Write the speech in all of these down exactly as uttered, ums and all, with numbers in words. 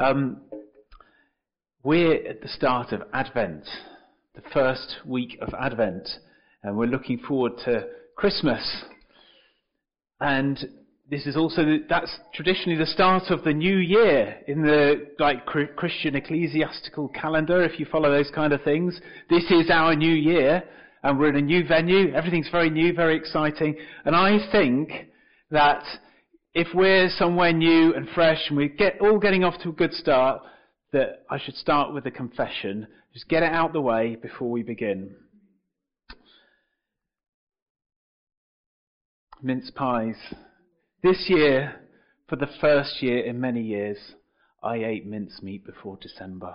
Um, we're at the start of Advent, the first week of Advent, and we're looking forward to Christmas. And this is also, the, that's traditionally the start of the new year in the like Christian ecclesiastical calendar, if you follow those kind of things. This is our new year, and we're in a new venue. Everything's very new, very exciting. And I think that if we're somewhere new and fresh and we get all getting off to a good start, that I should start with a confession. Just get it out the way before we begin. Mince pies. This year, for the first year in many years, I ate mince meat before December.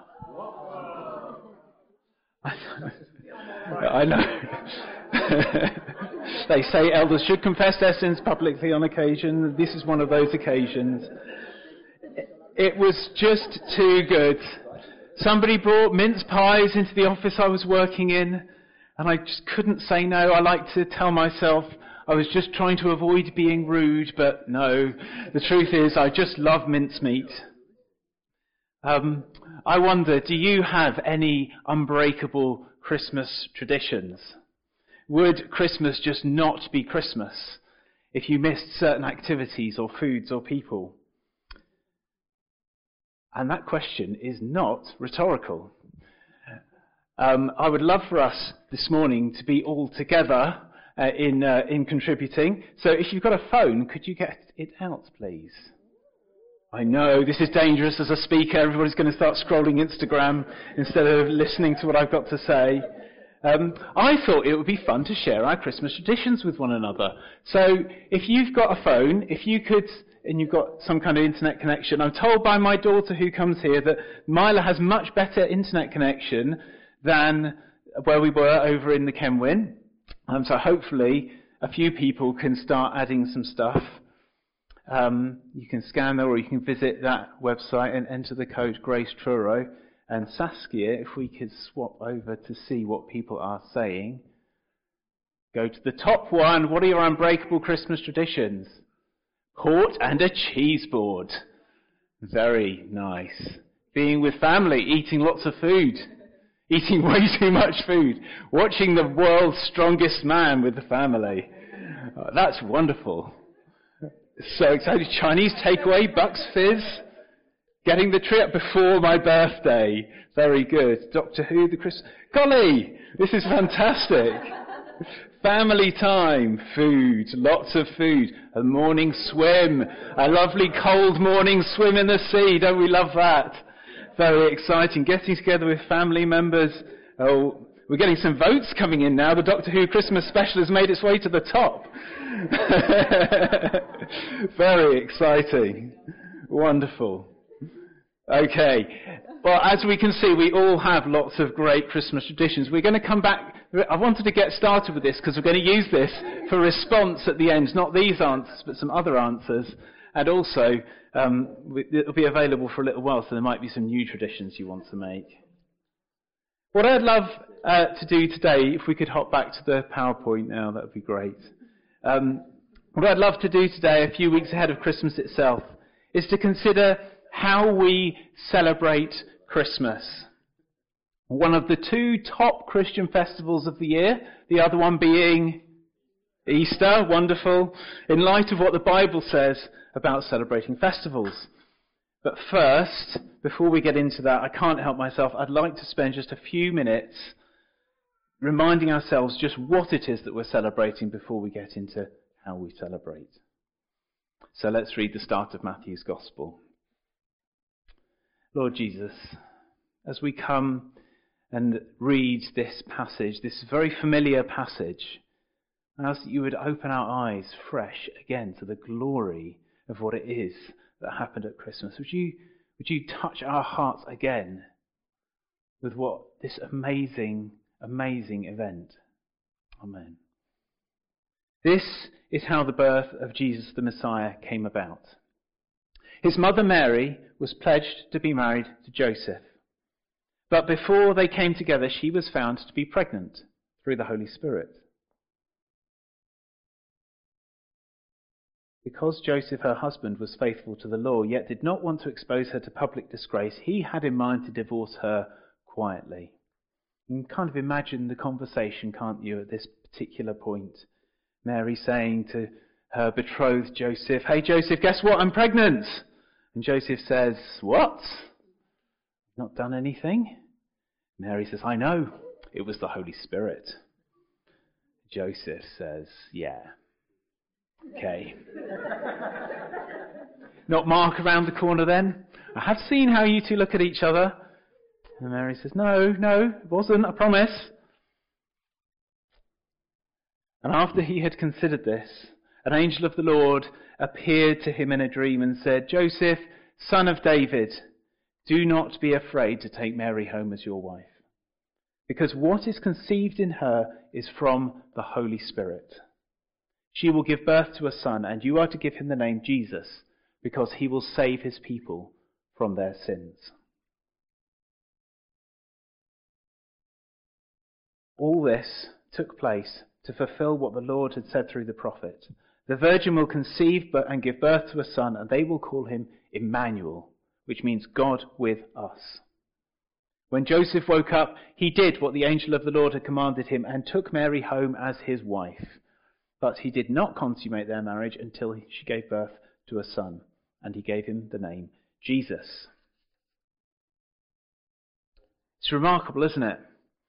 I know. They say elders should confess their sins publicly on occasion. This is one of those occasions. It was just too good. Somebody brought mince pies into the office I was working in, and I just couldn't say no. I like to tell myself I was just trying to avoid being rude, but no. The truth is, I just love mincemeat. Um, I wonder, do you have any unbreakable Christmas traditions? Would Christmas just not be Christmas if you missed certain activities or foods or people? And that question is not rhetorical. Um, I would love for us this morning to be all together uh, in uh, in contributing. So if you've got a phone, could you get it out, please? I know, this is dangerous as a speaker. Everybody's going to start scrolling Instagram instead of listening to what I've got to say. Um, I thought it would be fun to share our Christmas traditions with one another. So if you've got a phone, if you could, and you've got some kind of internet connection, I'm told by my daughter who comes here that Mila has much better internet connection than where we were over in the Kenwyn. Um, so hopefully a few people can start adding some stuff. Um, you can scan there, or you can visit that website and enter the code Grace Truro. And Saskia, if we could swap over to see what people are saying. Go to the top one. What are your unbreakable Christmas traditions? Port and a cheese board. Very nice. Being with family, eating lots of food. Eating way too much food. Watching The World's Strongest Man with the family. Oh, that's wonderful. So excited. Chinese takeaway, Bucks Fizz. Getting the tree up before my birthday. Very good. Doctor Who, the Chris... Golly! This is fantastic. Family time, food, lots of food. A morning swim. A lovely cold morning swim in the sea. Don't we love that? Very exciting. Getting together with family members. Oh, we're getting some votes coming in now. The Doctor Who Christmas special has made its way to the top. Very exciting. Wonderful. Okay. Well, as we can see, we all have lots of great Christmas traditions. We're going to come back. I wanted to get started with this because we're going to use this for response at the end. Not these answers, but some other answers. And also, um, it'll be available for a little while, so there might be some new traditions you want to make. What I'd love uh, to do today, if we could hop back to the PowerPoint now, that would be great. Um, what I'd love to do today, a few weeks ahead of Christmas itself, is to consider how we celebrate Christmas. One of the two top Christian festivals of the year, the other one being Easter, wonderful, in light of what the Bible says about celebrating festivals. But first, before we get into that, I can't help myself, I'd like to spend just a few minutes reminding ourselves just what it is that we're celebrating before we get into how we celebrate. So let's read the start of Matthew's Gospel. Lord Jesus, as we come and read this passage, this very familiar passage, I ask that you would open our eyes fresh again to the glory of what it is that happened at Christmas. Would you, would you touch our hearts again with what this amazing, amazing event? Amen. This is how the birth of Jesus the Messiah came about. His mother Mary was pledged to be married to Joseph. But before they came together, she was found to be pregnant through the Holy Spirit. Because Joseph, her husband, was faithful to the law, yet did not want to expose her to public disgrace, he had in mind to divorce her quietly. You can kind of imagine the conversation, can't you, at this particular point? Mary saying to her betrothed Joseph, "Hey Joseph, guess what? I'm pregnant." And Joseph says, "What? Not done anything?" Mary says, "I know. It was the Holy Spirit." Joseph says, "Yeah. Okay." Not Mark around the corner then? "I have seen how you two look at each other." And Mary says, "No, no, it wasn't, I promise." And after he had considered this, an angel of the Lord appeared to him in a dream and said, "Joseph, son of David, do not be afraid to take Mary home as your wife, because what is conceived in her is from the Holy Spirit. She will give birth to a son, and you are to give him the name Jesus, because he will save his people from their sins." All this took place to fulfill what the Lord had said through the prophet. The virgin will conceive and give birth to a son, and they will call him Emmanuel, which means God with us. When Joseph woke up, he did what the angel of the Lord had commanded him and took Mary home as his wife. But he did not consummate their marriage until she gave birth to a son, and he gave him the name Jesus. It's remarkable, isn't it?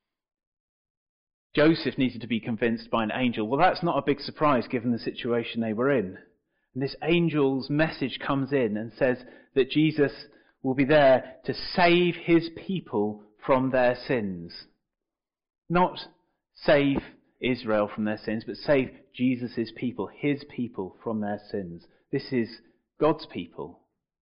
Joseph needed to be convinced by an angel. Well, that's not a big surprise given the situation they were in. And this angel's message comes in and says that Jesus will be there to save his people from their sins. Not save Israel from their sins, but save Jesus' people, his people, from their sins. This is God's people.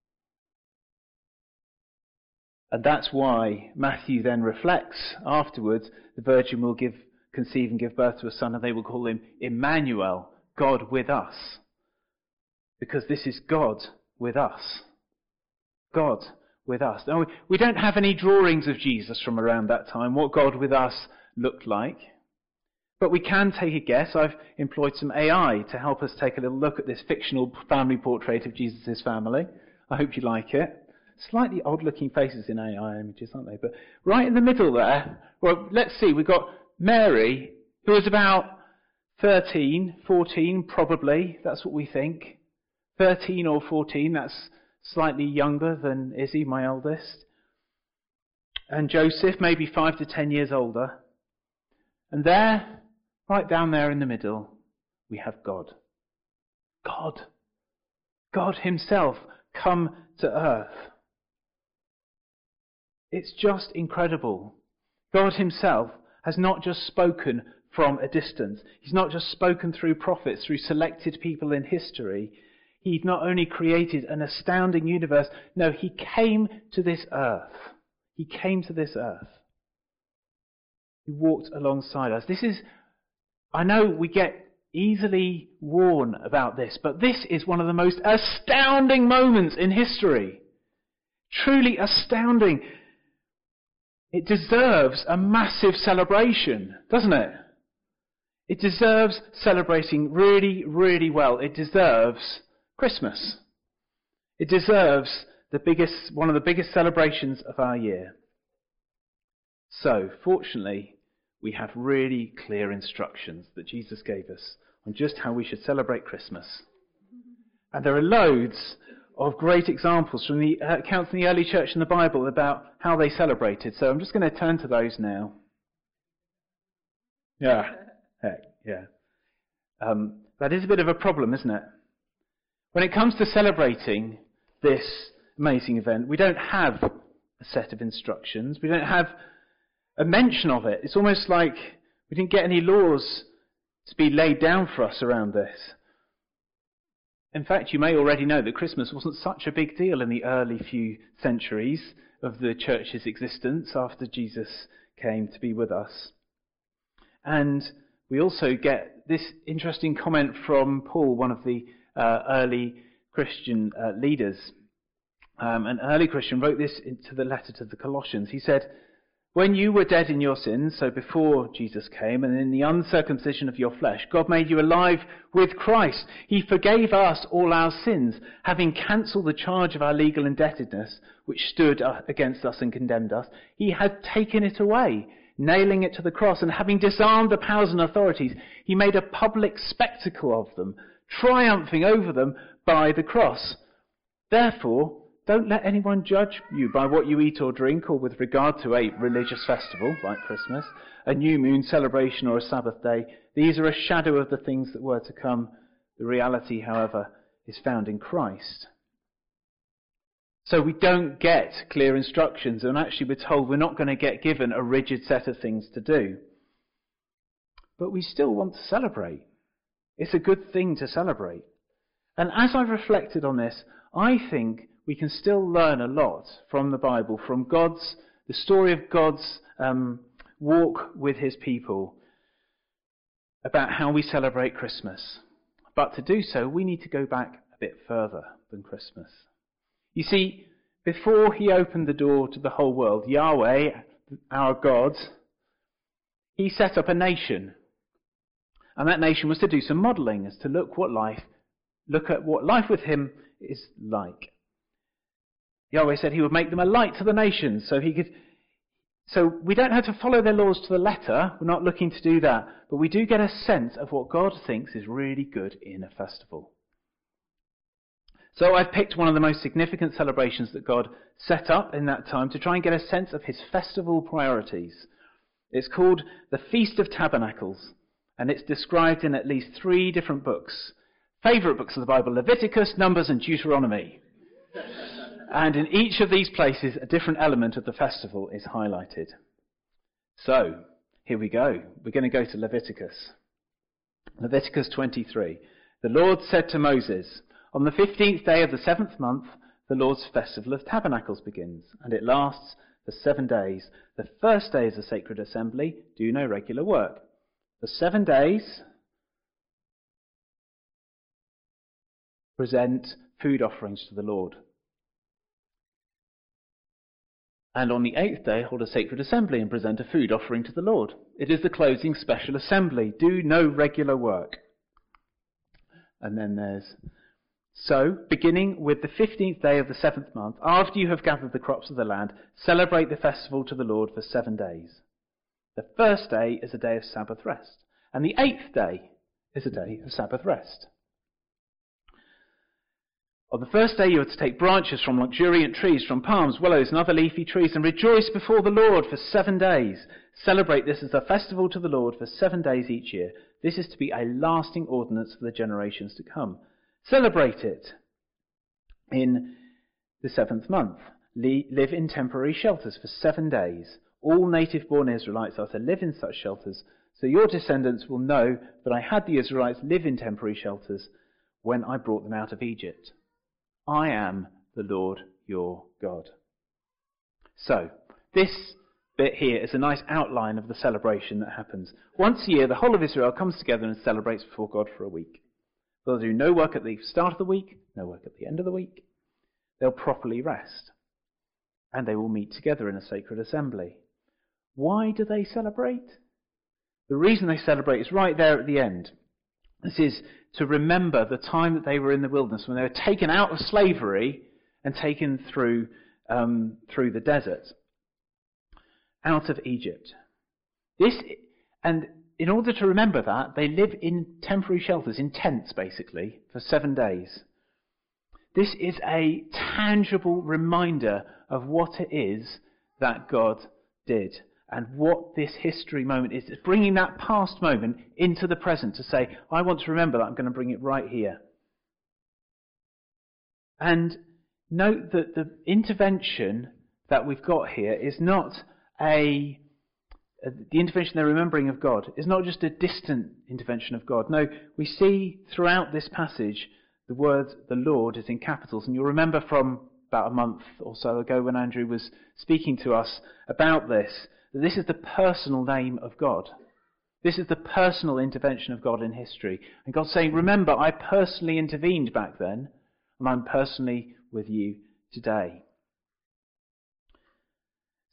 And that's why Matthew then reflects afterwards, the virgin will give, conceive and give birth to a son, and they will call him Emmanuel, God with us. Because this is God with us. God with us. Now, we don't have any drawings of Jesus from around that time, what God with us looked like. But we can take a guess. I've employed some A I to help us take a little look at this fictional family portrait of Jesus' family. I hope you like it. Slightly odd-looking faces in A I images, aren't they? But right in the middle there, well, let's see, we've got Mary, who was about thirteen, fourteen, probably. That's what we think. thirteen or fourteen, that's slightly younger than Izzy, my eldest. And Joseph, maybe five to ten years older. And there, right down there in the middle, we have God. God. God himself come to earth. It's just incredible. God himself has not just spoken from a distance. He's not just spoken through prophets, through selected people in history. He not only created an astounding universe, no, he came to this earth. He came to this earth. He walked alongside us. This is, I know we get easily worn about this, but this is one of the most astounding moments in history. Truly astounding. It deserves a massive celebration, doesn't it? It deserves celebrating really, really well. It deserves Christmas. It deserves the biggest, one of the biggest celebrations of our year. So, fortunately, we have really clear instructions that Jesus gave us on just how we should celebrate Christmas. And there are loads of great examples from the uh, accounts in the early church in the Bible about how they celebrated. So I'm just going to turn to those now. Yeah, heck, yeah. Um, that is a bit of a problem, isn't it? When it comes to celebrating this amazing event, we don't have a set of instructions. We don't have a mention of it. It's almost like we didn't get any laws to be laid down for us around this. In fact, you may already know that Christmas wasn't such a big deal in the early few centuries of the church's existence after Jesus came to be with us. And we also get this interesting comment from Paul, one of the uh, early Christian uh, leaders. Um, an early Christian wrote this into the letter to the Colossians. He said, When you were dead in your sins, so before Jesus came, and in the uncircumcision of your flesh, God made you alive with Christ. He forgave us all our sins, having cancelled the charge of our legal indebtedness, which stood against us and condemned us. He had taken it away, nailing it to the cross, and having disarmed the powers and authorities, he made a public spectacle of them, triumphing over them by the cross. Therefore, don't let anyone judge you by what you eat or drink, or with regard to a religious festival like Christmas, a new moon celebration, or a Sabbath day. These are a shadow of the things that were to come. The reality, however, is found in Christ. So we don't get clear instructions, and actually we're told we're not going to get given a rigid set of things to do. But we still want to celebrate. It's a good thing to celebrate. And as I've reflected on this, I think we can still learn a lot from the Bible, from God's, the story of God's um, walk with his people, about how we celebrate Christmas. But to do so, we need to go back a bit further than Christmas. You see, before he opened the door to the whole world, Yahweh, our God, he set up a nation. And that nation was to do some modelling, as to look what life, look at what life with him is like. Yahweh said he would make them a light to the nations, so he could. So we don't have to follow their laws to the letter. We're not looking to do that, but we do get a sense of what God thinks is really good in a festival. So I've picked one of the most significant celebrations that God set up in that time to try and get a sense of his festival priorities. It's called the Feast of Tabernacles, and it's described in at least three different books. Favourite books of the Bible: Leviticus, Numbers, and Deuteronomy. And in each of these places, a different element of the festival is highlighted. So, here we go. We're going to go to Leviticus. Leviticus twenty-three. The Lord said to Moses, "On the fifteenth day of the seventh month, the Lord's festival of tabernacles begins, and it lasts for seven days. The first day is a sacred assembly. Do no regular work. For seven days, present food offerings to the Lord. And on the eighth day, hold a sacred assembly and present a food offering to the Lord. It is the closing special assembly. Do no regular work." And then there's, "So, beginning with the fifteenth day of the seventh month, after you have gathered the crops of the land, celebrate the festival to the Lord for seven days. The first day is a day of Sabbath rest, and the eighth day is a day of Sabbath rest. On the first day you are to take branches from luxuriant trees, from palms, willows, and other leafy trees, and rejoice before the Lord for seven days. Celebrate this as a festival to the Lord for seven days each year. This is to be a lasting ordinance for the generations to come. Celebrate it in the seventh month. Live in temporary shelters for seven days. All native-born Israelites are to live in such shelters, so your descendants will know that I had the Israelites live in temporary shelters when I brought them out of Egypt. I am the Lord your God." So, this bit here is a nice outline of the celebration that happens. Once a year, the whole of Israel comes together and celebrates before God for a week. They'll do no work at the start of the week, no work at the end of the week. They'll properly rest. And they will meet together in a sacred assembly. Why do they celebrate? The reason they celebrate is right there at the end. This is to remember the time that they were in the wilderness, when they were taken out of slavery and taken through um, through the desert, out of Egypt. This, and in order to remember that, they live in temporary shelters, in tents basically, for seven days. This is a tangible reminder of what it is that God did. And what this history moment is, is bringing that past moment into the present to say, I want to remember that, I'm going to bring it right here. And note that the intervention that we've got here is not a, the intervention they're remembering of God is not just a distant intervention of God. No, we see throughout this passage the word the Lord is in capitals. And you'll remember from about a month or so ago when Andrew was speaking to us about this, this is the personal name of God. This is the personal intervention of God in history. And God's saying, remember, I personally intervened back then, and I'm personally with you today.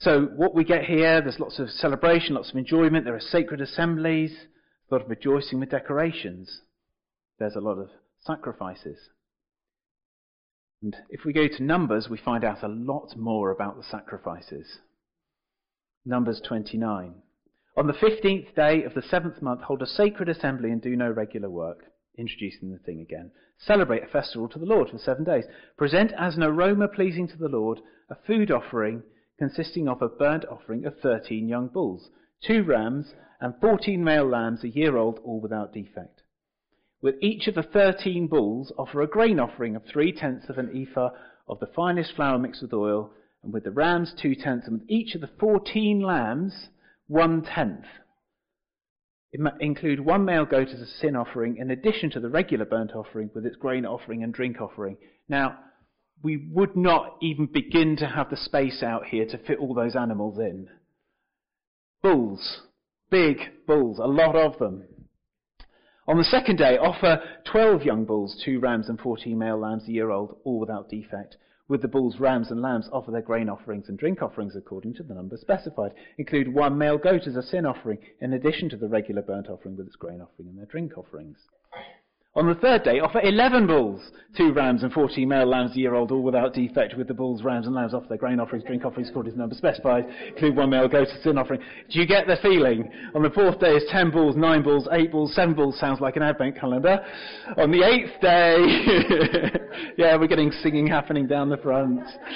So what we get here, there's lots of celebration, lots of enjoyment. There are sacred assemblies, a lot of rejoicing with decorations. There's a lot of sacrifices. And if we go to Numbers, we find out a lot more about the sacrifices. Numbers twenty-nine. On the fifteenth day of the seventh month, hold a sacred assembly and do no regular work. Introducing the thing again. Celebrate a festival to the Lord for seven days. Present as an aroma pleasing to the Lord a food offering consisting of a burnt offering of thirteen young bulls, two rams, and fourteen male lambs a year old, all without defect. With each of the thirteen bulls offer a grain offering of three-tenths of an ephah of the finest flour mixed with oil, and with the rams two-tenths, and with each of the fourteen lambs one-tenth. Include one male goat as a sin offering in addition to the regular burnt offering with its grain offering and drink offering. Now, we would not even begin to have the space out here to fit all those animals in. Bulls, big bulls, a lot of them. On the second day, offer twelve young bulls, two rams and fourteen male lambs a year old, all without defect. With the bulls, rams and lambs, offer their grain offerings and drink offerings according to the number specified. Include one male goat as a sin offering, in addition to the regular burnt offering with its grain offering and their drink offerings. On the third day, offer eleven bulls, two rams and fourteen male lambs a year old, all without defect. With the bulls, rams and lambs, offer their grain offerings, drink offerings according to the number specified. Include one male goat as a sin offering. Do you get the feeling? On the fourth day is ten bulls, nine bulls, eight bulls, seven bulls. Sounds like an advent calendar. On the eighth day, yeah, we're getting singing happening down the front.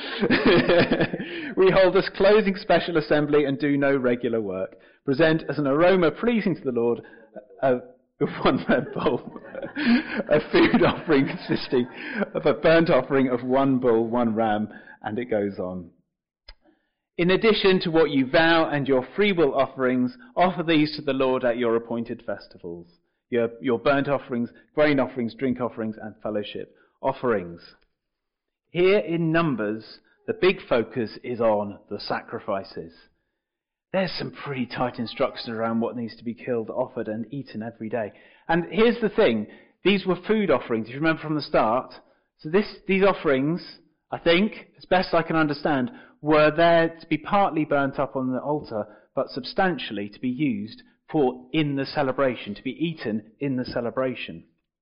We hold this closing special assembly and do no regular work. Present as an aroma pleasing to the Lord a one red bull, a food offering consisting of a burnt offering of one bull, one ram, and it goes on. In addition to what you vow and your freewill offerings, offer these to the Lord at your appointed festivals. Your, your burnt offerings, grain offerings, drink offerings, and fellowship offerings. Here in Numbers, the big focus is on the sacrifices. There's some pretty tight instructions around what needs to be killed, offered, and eaten every day. And here's the thing. These were food offerings, if you remember from the start. So this, these offerings, I think, as best I can understand, were there to be partly burnt up on the altar, but substantially to be used for in the celebration, to be eaten in the celebration.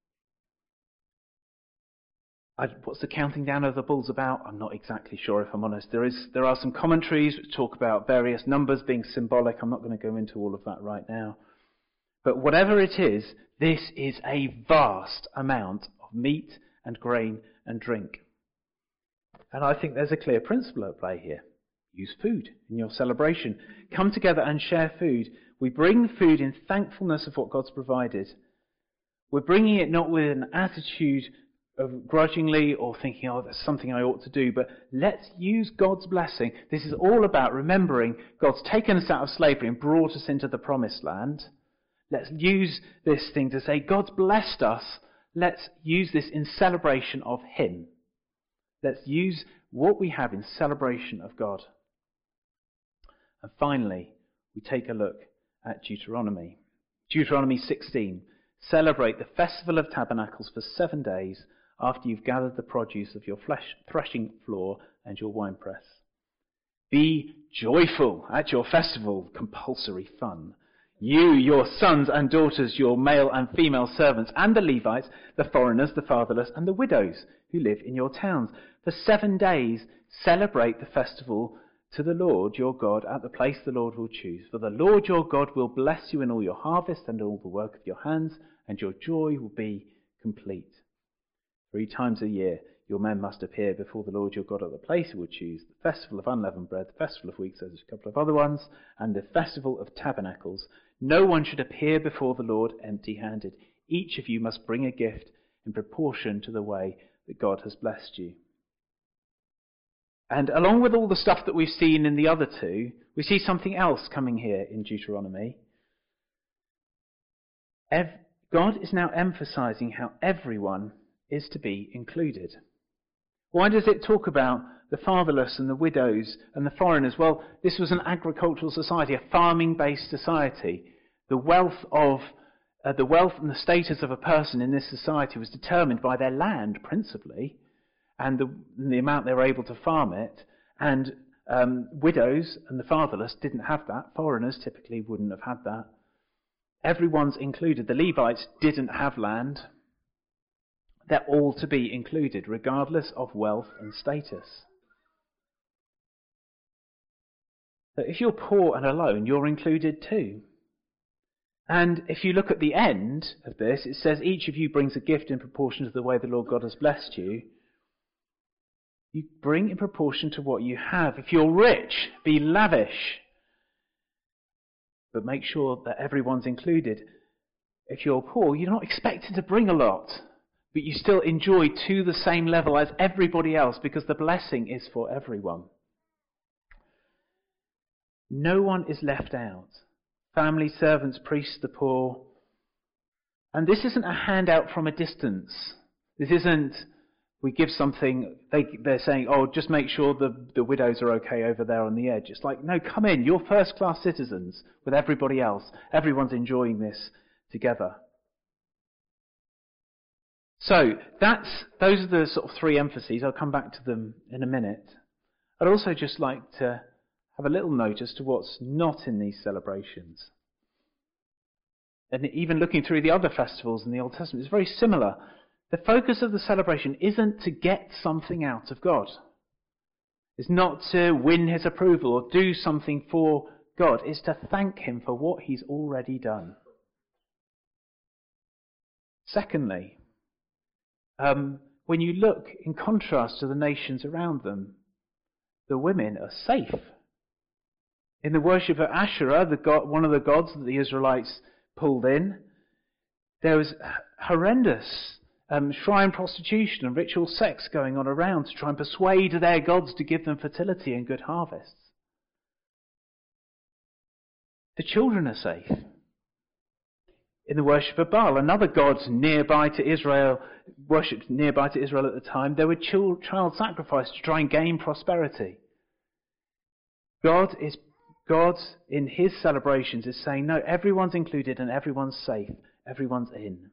I, what's the counting down of the bulls about? I'm not exactly sure, if I'm honest. There is, there are some commentaries which talk about various numbers being symbolic. I'm not going to go into all of that right now. But whatever it is, this is a vast amount of meat and grain and drink. And I think there's a clear principle at play here. Use food in your celebration. Come together and share food. We bring food in thankfulness of what God's provided. We're bringing it not with an attitude of grudgingly or thinking, oh, that's something I ought to do, but let's use God's blessing. This is all about remembering God's taken us out of slavery and brought us into the promised land. Let's use this thing to say, God's blessed us. Let's use this in celebration of Him. Let's use what we have in celebration of God. And finally, we take a look at Deuteronomy. Deuteronomy sixteen. Celebrate the Festival of Tabernacles for seven days after you've gathered the produce of your flesh, threshing floor and your winepress. Be joyful at your festival, compulsory fun. You, your sons and daughters, your male and female servants, and the Levites, the foreigners, the fatherless, and the widows who live in your towns. For seven days celebrate the festival to the Lord your God at the place the Lord will choose. For the Lord your God will bless you in all your harvest and all the work of your hands, and your joy will be complete. Three times a year your men must appear before the Lord your God at the place he will choose, the festival of unleavened bread, the festival of weeks, there's a couple of other ones, and the festival of tabernacles. No one should appear before the Lord empty-handed. Each of you must bring a gift in proportion to the way that God has blessed you. And along with all the stuff that we've seen in the other two, we see something else coming here in Deuteronomy. Ev- God is now emphasizing how everyone is to be included. Why does it talk about the fatherless and the widows and the foreigners? Well, this was an agricultural society, a farming-based society. The wealth of uh, the wealth and the status of a person in this society was determined by their land, principally, and the, and the amount they were able to farm it, and Um, widows and the fatherless didn't have that. Foreigners typically wouldn't have had that. Everyone's included. The Levites didn't have land. They're all to be included, regardless of wealth and status. So if you're poor and alone, you're included too. And if you look at the end of this, it says each of you brings a gift in proportion to the way the Lord God has blessed you. You bring in proportion to what you have. If you're rich, be lavish. But make sure that everyone's included. If you're poor, you're not expected to bring a lot, but you still enjoy to the same level as everybody else because the blessing is for everyone. No one is left out. Family, servants, priests, the poor. And this isn't a handout from a distance. This isn't, we give something, they, they're saying, oh, just make sure the, the widows are okay over there on the edge. It's like, no, come in, you're first-class citizens with everybody else. Everyone's enjoying this together. So, that's, those are the sort of three emphases. I'll come back to them in a minute. I'd also just like to have a little note as to what's not in these celebrations. And even looking through the other festivals in the Old Testament, it's very similar. The focus of the celebration isn't to get something out of God. It's not to win his approval or do something for God. It's to thank him for what he's already done. Secondly, um, when you look in contrast to the nations around them, the women are safe. In the worship of Asherah, the god, one of the gods that the Israelites pulled in, there was horrendous um, shrine prostitution and ritual sex going on around to try and persuade their gods to give them fertility and good harvests. The children are safe. In the worship of Baal, another god nearby to Israel, worshipped nearby to Israel at the time, there were child, child sacrifice to try and gain prosperity. God is God, in his celebrations, is saying, no, everyone's included and everyone's safe. Everyone's in.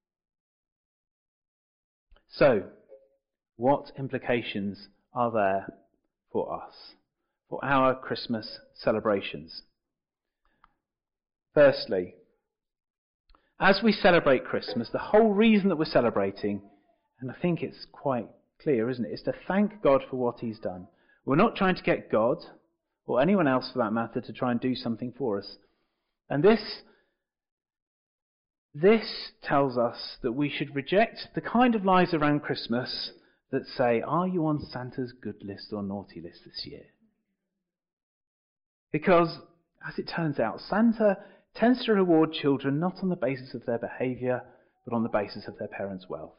So, what implications are there for us, for our Christmas celebrations? Firstly, as we celebrate Christmas, the whole reason that we're celebrating, and I think it's quite clear, isn't it, is to thank God for what he's done. We're not trying to get God, or anyone else for that matter, to try and do something for us. And this, this tells us that we should reject the kind of lies around Christmas that say, are you on Santa's good list or naughty list this year? Because, as it turns out, Santa tends to reward children not on the basis of their behaviour, but on the basis of their parents' wealth.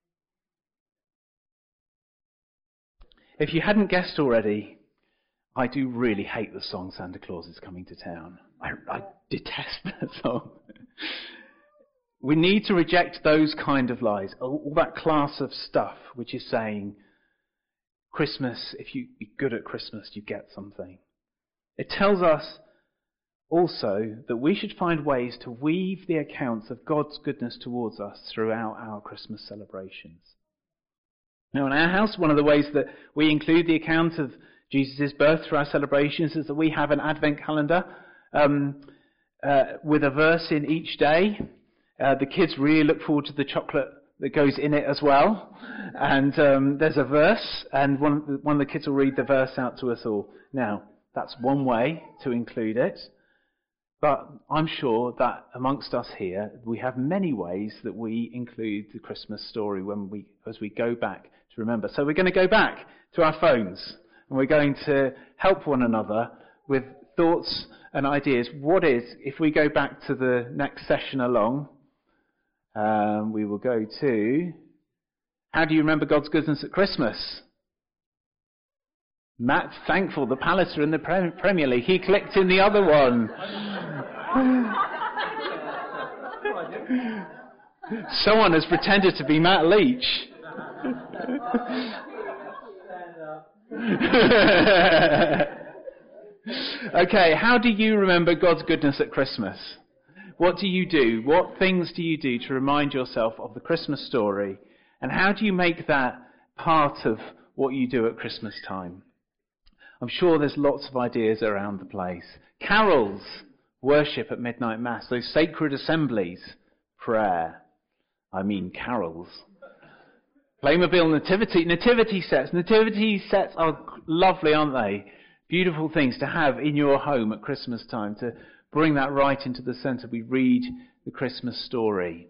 If you hadn't guessed already, I do really hate the song Santa Claus is Coming to Town. I, I detest that song. We need to reject those kind of lies, all, all that class of stuff which is saying, Christmas, if you be good at Christmas, you get something. It tells us also that we should find ways to weave the accounts of God's goodness towards us throughout our Christmas celebrations. Now, in our house, one of the ways that we include the account of Jesus' birth through our celebrations is that we have an Advent calendar um, uh, with a verse in each day. Uh, the kids really look forward to the chocolate that goes in it as well. And um, there's a verse, and one, one of the kids will read the verse out to us all. Now, that's one way to include it. But I'm sure that amongst us here, we have many ways that we include the Christmas story when we, as we go back to remember. So we're going to go back to our phones. And we're going to help one another with thoughts and ideas. What is, if we go back to the next session along, um, we will go to, how do you remember God's goodness at Christmas? Matt's thankful the Palace are in the Premier League. He clicked in the other one. Someone has pretended to be Matt Leach. Okay, how do you remember God's goodness at Christmas? What do you do? What things do you do to remind yourself of the Christmas story? And how do you make that part of what you do at Christmas time? I'm sure there's lots of ideas around the place. Carols, worship at midnight mass, those sacred assemblies, prayer. I mean carols. Playmobil nativity, nativity sets. Nativity sets are lovely, aren't they? Beautiful things to have in your home at Christmas time, to bring that right into the centre. We read the Christmas story.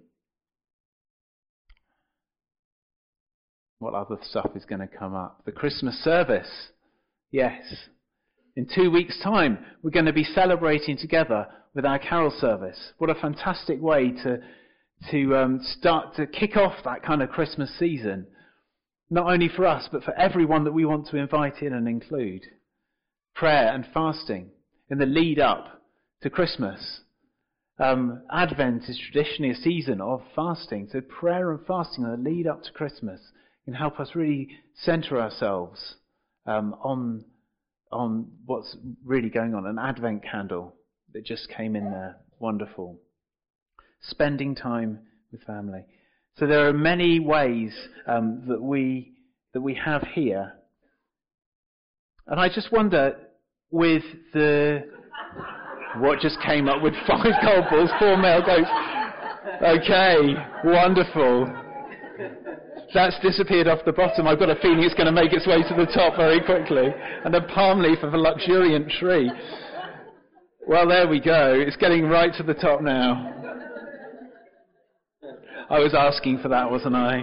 What other stuff is going to come up? The Christmas service. Yes. In two weeks' time, we're going to be celebrating together with our carol service. What a fantastic way to to um, start to kick off that kind of Christmas season. Not only for us, but for everyone that we want to invite in and include. Prayer and fasting in the lead up to Christmas. Um, Advent is traditionally a season of fasting. So prayer and fasting in the lead up to Christmas can help us really centre ourselves um, on on what's really going on. An Advent candle that just came in there. Wonderful. Spending time with family. So there are many ways um, that we that we have here. And I just wonder, with the what just came up with five gold balls, four male goats. Okay, wonderful. That's disappeared off the bottom. I've got a feeling it's going to make its way to the top very quickly. And a palm leaf of a luxuriant tree. Well, there we go. It's getting right to the top now. I was asking for that, wasn't I?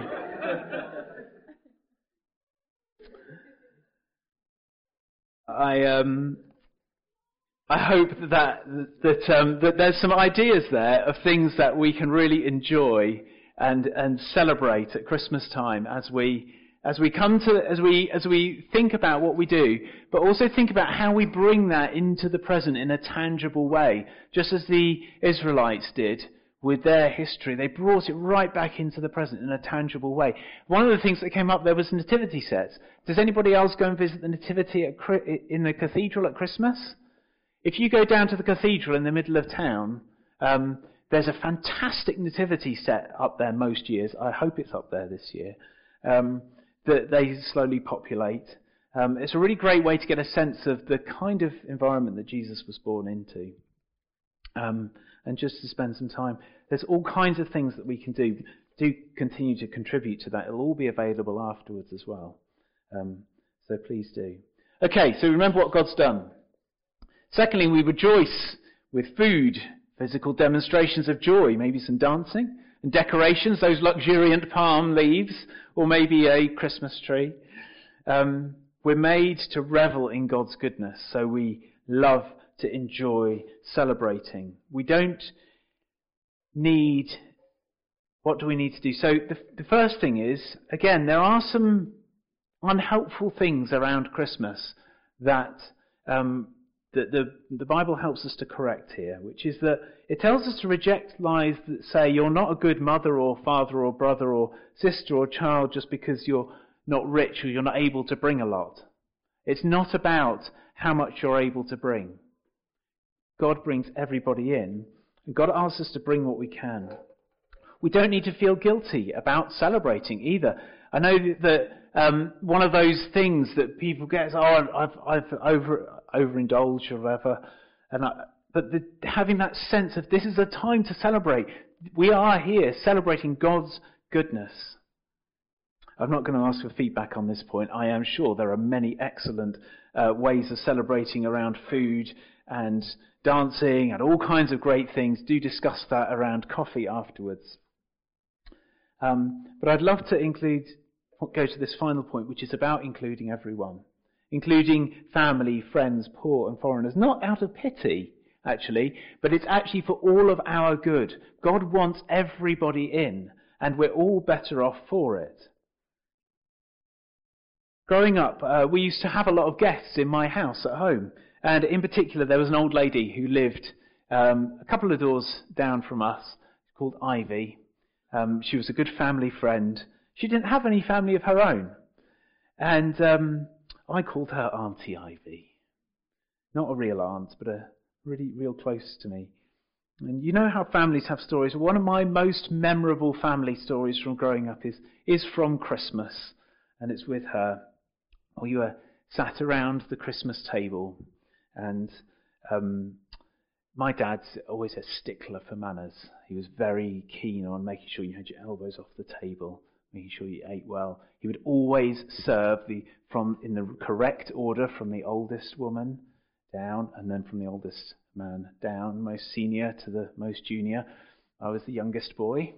I um, I hope that that um, that there's some ideas there of things that we can really enjoy and and celebrate at Christmas time as we as we come to as we as we think about what we do, but also think about how we bring that into the present in a tangible way, just as the Israelites did. With their history, they brought it right back into the present in a tangible way. One of the things that came up there was nativity sets. Does anybody else go and visit the nativity at, in the cathedral at Christmas? If you go down to the cathedral in the middle of town, um, there's a fantastic nativity set up there most years. I hope it's up there this year. Um, that they slowly populate. Um, it's a really great way to get a sense of the kind of environment that Jesus was born into. Um, and just to spend some time. There's all kinds of things that we can do. Do continue to contribute to that. It'll all be available afterwards as well. Um, so please do. Okay, so remember what God's done. Secondly, we rejoice with food, physical demonstrations of joy, maybe some dancing, and decorations, those luxuriant palm leaves, or maybe a Christmas tree. Um, we're made to revel in God's goodness, so we love to enjoy celebrating. We don't need, what do we need to do? So the, the first thing is, again, there are some unhelpful things around Christmas that, um, that the, the Bible helps us to correct here, which is that it tells us to reject lies that say you're not a good mother or father or brother or sister or child just because you're not rich or you're not able to bring a lot. It's not about how much you're able to bring. God brings everybody in, and God asks us to bring what we can. We don't need to feel guilty about celebrating either. I know that um, one of those things that people get is, oh, I've, I've over overindulged or whatever, and I, but the, having that sense of this is a time to celebrate. We are here celebrating God's goodness. I'm not going to ask for feedback on this point. I am sure there are many excellent uh, ways of celebrating around food and dancing and all kinds of great things. Do discuss that around coffee afterwards. Um, but I'd love to include, go to this final point, which is about including everyone, including family, friends, poor and foreigners, not out of pity, actually, but it's actually for all of our good. God wants everybody in, and we're all better off for it. Growing up, uh, we used to have a lot of guests in my house at home. And in particular, there was an old lady who lived um, a couple of doors down from us, called Ivy. Um, she was a good family friend. She didn't have any family of her own. And um, I called her Auntie Ivy. Not a real aunt, but a really real close to me. And you know how families have stories. One of my most memorable family stories from growing up is, is from Christmas. And it's with her. We were sat around the Christmas table, and um, my dad's always a stickler for manners. He was very keen on making sure you had your elbows off the table, making sure you ate well. He would always serve the from in the correct order, from the oldest woman down, and then from the oldest man down, most senior to the most junior. I was the youngest boy.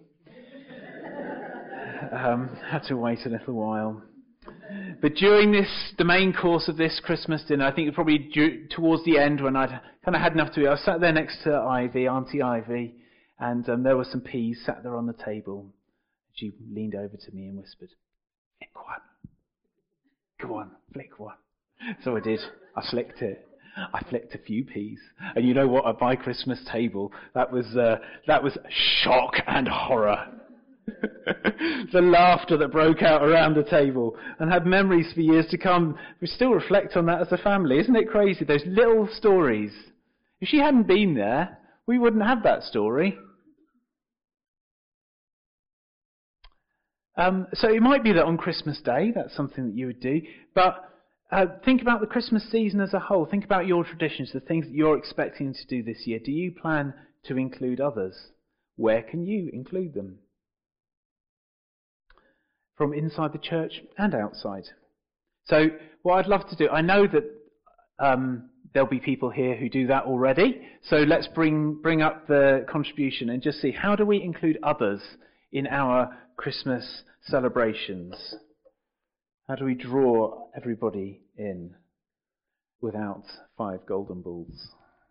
um, had to wait a little while. But during this, the main course of this Christmas dinner, I think probably due, towards the end, when I'd kind of had enough to eat, I was sat there next to Ivy, Auntie Ivy, and um, there were some peas sat there on the table. She leaned over to me and whispered, "Flick one. Go on, flick one." So I did. I flicked it. I flicked a few peas. And you know what? At my Christmas table, that was uh, that was shock and horror. The laughter that broke out around the table, and had memories for years to come. We still reflect on that as a family. Isn't it crazy? Those little stories. If she hadn't been there, we wouldn't have that story. Um, so it might be that on Christmas Day, that's something that you would do. But uh, think about the Christmas season as a whole. Think about your traditions, the things that you're expecting to do this year. Do you plan to include others? Where can you include them? From inside the church and outside. So what I'd love to do, I know that um, there'll be people here who do that already. So let's bring bring up the contribution and just see, how do we include others in our Christmas celebrations? How do we draw everybody in without five golden balls?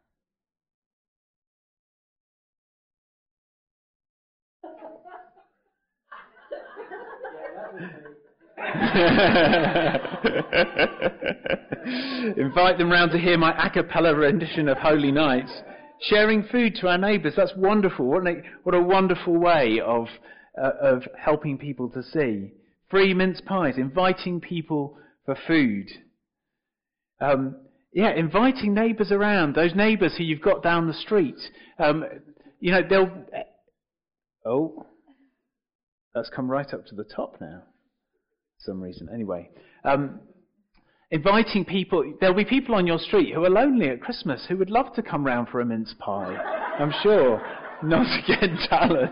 Invite them round to hear my a cappella rendition of Holy Night. Sharing food to our neighbours, that's wonderful. What a, what a wonderful way of uh, of helping people to see. Free mince pies, inviting people for food. Um, yeah, inviting neighbours around, those neighbours who you've got down the street. Um, you know, they'll... Oh, that's come right up to the top now. For some reason. Anyway, um, inviting people. There'll be people on your street who are lonely at Christmas who would love to come round for a mince pie. I'm sure. Not again, Talon.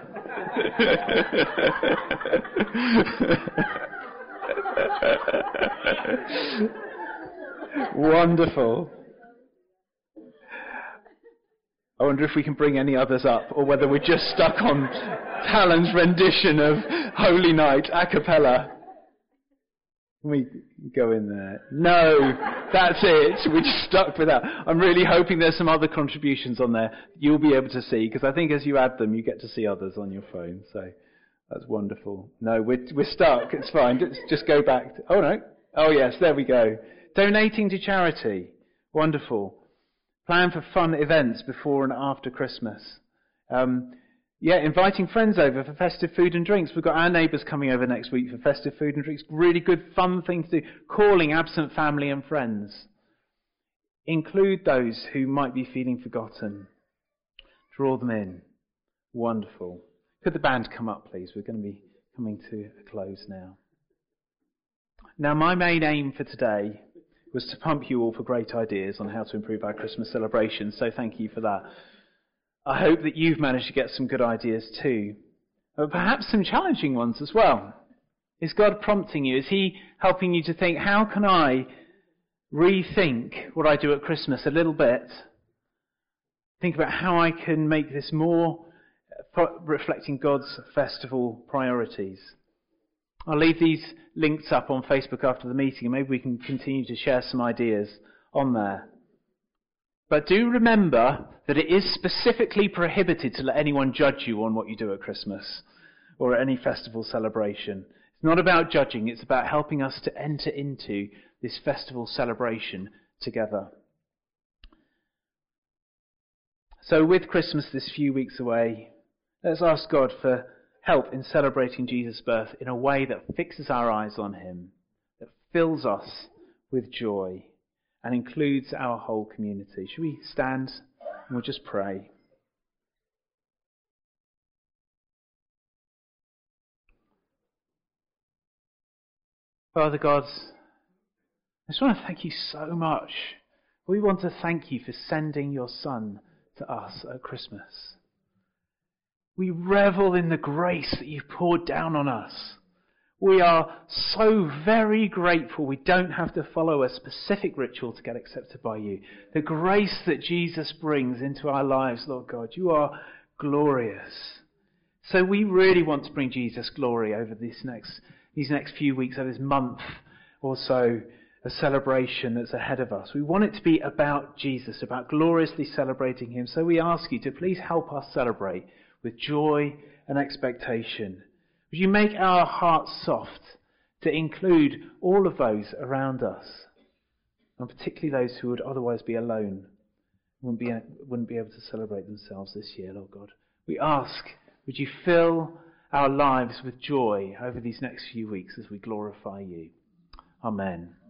Wonderful. I wonder if we can bring any others up, or whether we're just stuck on Talon's rendition of Holy Night a cappella. Can we go in there? No, that's it. We're just stuck with that. I'm really hoping there's some other contributions on there you'll be able to see, because I think as you add them, you get to see others on your phone. So that's wonderful. No, we're we're stuck. It's fine. Just, just go back. To, oh no. Oh yes, there we go. Donating to charity. Wonderful. Plan for fun events before and after Christmas. Um, Yeah, inviting friends over for festive food and drinks. We've got our neighbours coming over next week for festive food and drinks. Really good, fun thing to do. Calling absent family and friends. Include those who might be feeling forgotten. Draw them in. Wonderful. Could the band come up, please? We're going to be coming to a close now. Now, my main aim for today was to pump you all for great ideas on how to improve our Christmas celebrations, so thank you for that. I hope that you've managed to get some good ideas too, but perhaps some challenging ones as well. Is God prompting you? Is He helping you to think, how can I rethink what I do at Christmas a little bit? Think about how I can make this more reflecting God's festival priorities. I'll leave these links up on Facebook after the meeting, and maybe we can continue to share some ideas on there. But do remember that it is specifically prohibited to let anyone judge you on what you do at Christmas or at any festival celebration. It's not about judging, it's about helping us to enter into this festival celebration together. So with Christmas this few weeks away, let's ask God for help in celebrating Jesus' birth in a way that fixes our eyes on Him, that fills us with joy, and includes our whole community. Shall we stand and we'll just pray? Father God, I just want to thank you so much. We want to thank you for sending your Son to us at Christmas. We revel in the grace that you've poured down on us. We are so very grateful we don't have to follow a specific ritual to get accepted by you. The grace that Jesus brings into our lives, Lord God, you are glorious. So we really want to bring Jesus glory over this next, these next few weeks, over this month or so, a celebration that's ahead of us. We want it to be about Jesus, about gloriously celebrating him. So we ask you to please help us celebrate with joy and expectation. Would you make our hearts soft to include all of those around us, and particularly those who would otherwise be alone, wouldn't be, wouldn't be able to celebrate themselves this year, Lord God. We ask, would you fill our lives with joy over these next few weeks as we glorify you? Amen.